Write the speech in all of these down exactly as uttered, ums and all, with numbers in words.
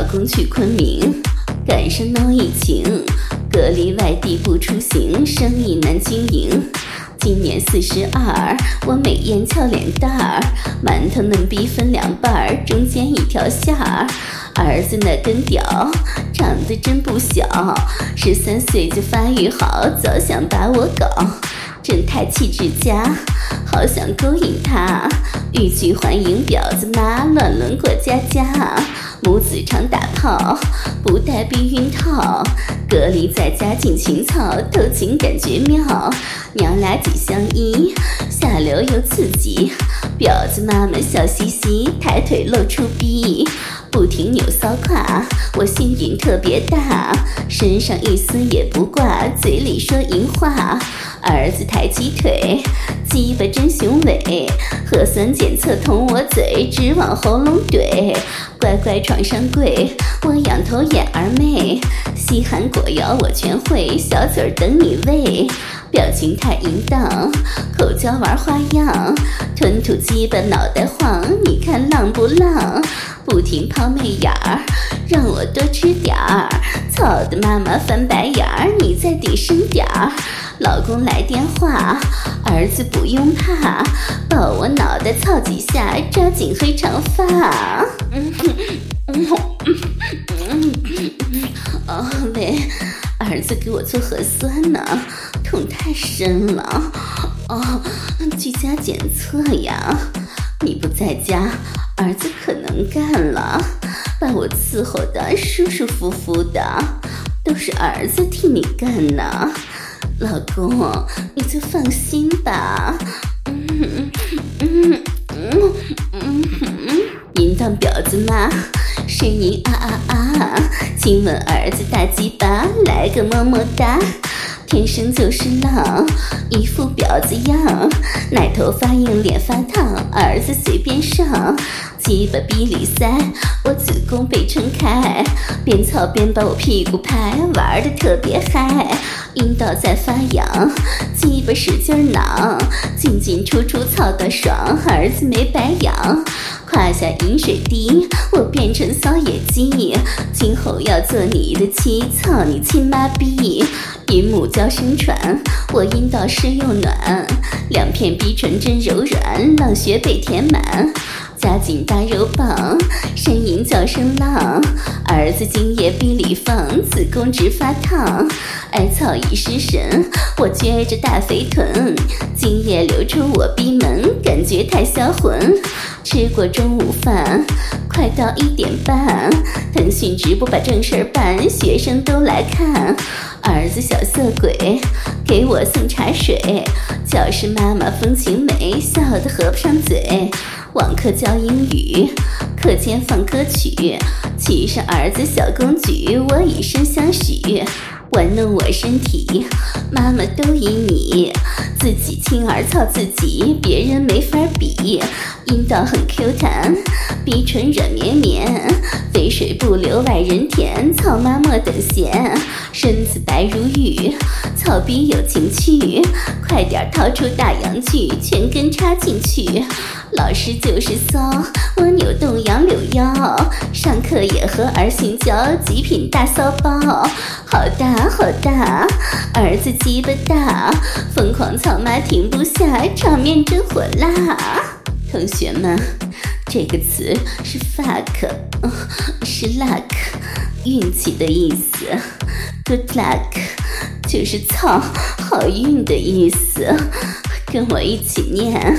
公去昆明，赶上闹疫情，隔离外地不出行，生意难经营。今年四十二，我美颜俏脸蛋儿，馒头嫩逼分两半儿，中间一条线儿。儿子那根屌长得真不小，十三岁就发育好，早想把我搞。正太气质佳，好想勾引他，欲拒还迎婊子妈，乱伦过家家。母子常打炮，不带避孕套，隔离在家尽情操，偷情感觉妙。娘俩几相依，下流又刺激，婊子妈们笑嘻嘻，抬腿露出逼，不停扭骚胯，我心瘾特别大，身上一丝也不挂，嘴里说淫话。儿子抬起腿，鸡巴真雄伟，核酸检测捅我嘴，直往喉咙怼。乖乖床上跪，我仰头眼儿媚，西韩果谣我全会，小嘴儿等你喂。表情太淫荡，口交玩花样，吞吐鸡巴脑袋晃，你看浪不浪？不停抛媚眼儿，让我多吃点儿，操的妈妈翻白眼儿，你再低声点儿。老公来电话，儿子不用怕，抱我脑袋操几下，抓紧黑长发。嗯嗯嗯哦喂，儿子给我做核酸呢，痛太深了。哦，居家检测呀。你不在家，儿子可能干了，把我伺候的舒舒服服的，都是儿子替你干呢。老公，你就放心吧。嗯嗯嗯嗯嗯，淫荡婊子妈，呻吟啊啊啊，亲吻儿子大鸡巴，来个么么哒。天生就是浪，一副婊子样，奶头发硬，脸发烫，儿子随便上，鸡巴逼里塞，我子宫被撑开，边操边把我屁股拍，玩得特别嗨，阴道在发痒，鸡巴使劲挠，进进出出操得爽，儿子没白养。胯下饮水滴，我变成骚野鸡，今后要做你的妻，操你亲妈逼。阴母娇声传，我阴道湿又暖，两片逼唇真柔软，浪穴被填满，夹紧大肉棒，呻吟叫声浪，儿子精液逼里放，子宫直发烫，爱操已失神，我撅着大肥臀，精液流出我逼门，感觉太销魂。吃过中午饭，快到一点半，腾讯直播把正事办，学生都来看。儿子小色鬼，给我送茶水，教室妈妈风情美，笑得合不上嘴。网课教英语，课间放歌曲，骑上儿子小公举，我以身相许。玩弄我身体，妈妈都依你，自己亲儿操自己，别人没法比。阴道很 Q 弹，逼唇软绵绵，肥水不流外人田，操妈莫等闲，身子白如玉，操逼有情趣，快点掏出大阳具，全根插进去。老师就是骚，我扭动杨柳腰，上课也和儿性交，极品大骚包，好大好大，儿子鸡巴大，疯狂操妈停不下，场面真火辣。同学们，这个词是 fuck， 是 luck， 运气的意思。Good luck 就是操好运的意思，跟我一起念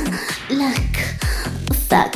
luck fuck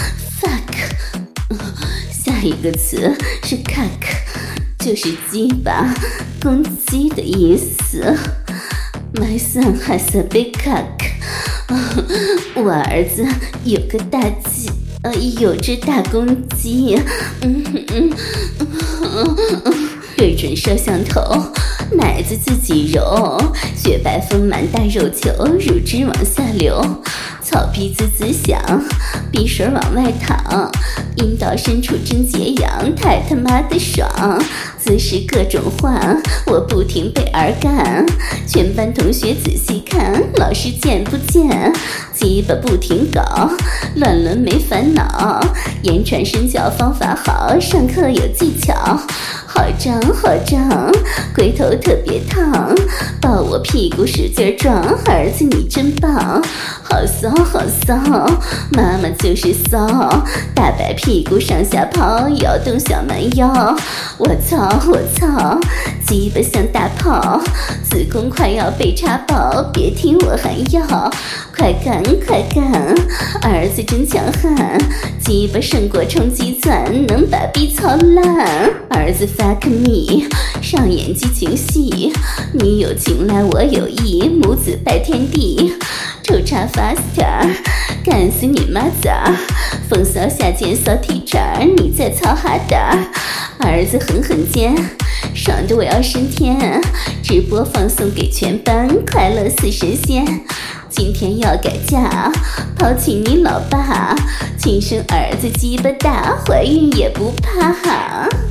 fuck。 下一个词是 cock， 就是鸡巴公鸡的意思。 My son has a big cock， 我儿子有个大鸡，呃，有只大公鸡。嗯嗯嗯嗯，对准摄像头，奶子自己揉，雪白丰满大肉球，乳汁往下流， 草鼻子滋响，鼻水往外淌，阴道深处真解痒，太他妈的爽，姿势各种换，我不停被儿干，全班同学仔细看，老师见不见？鸡巴不停搞，乱伦没烦恼，言传身教方法好，上课有技巧，好胀好胀，龟头特别烫，抱我屁股使劲撞，儿子你真棒，好骚好骚，妈妈就是骚，大白屁股上下跑，摇动小蛮腰，我操我操，鸡巴像大炮，子宫快要被插爆，别听我喊要，快干快干，儿子真强悍，鸡巴胜过冲击钻，能把逼操烂，儿子 fuck me， 上演激情戏，你有情来我有意，母子拜天地，抽插 faster， 干死你妈子，风骚下贱骚 teacher， 你再操哈达，儿子狠狠尖，爽的我要升天，直播放送给全班，快乐似神仙，今天要改嫁，抛弃你老爸，亲生儿子鸡巴大，怀孕也不怕。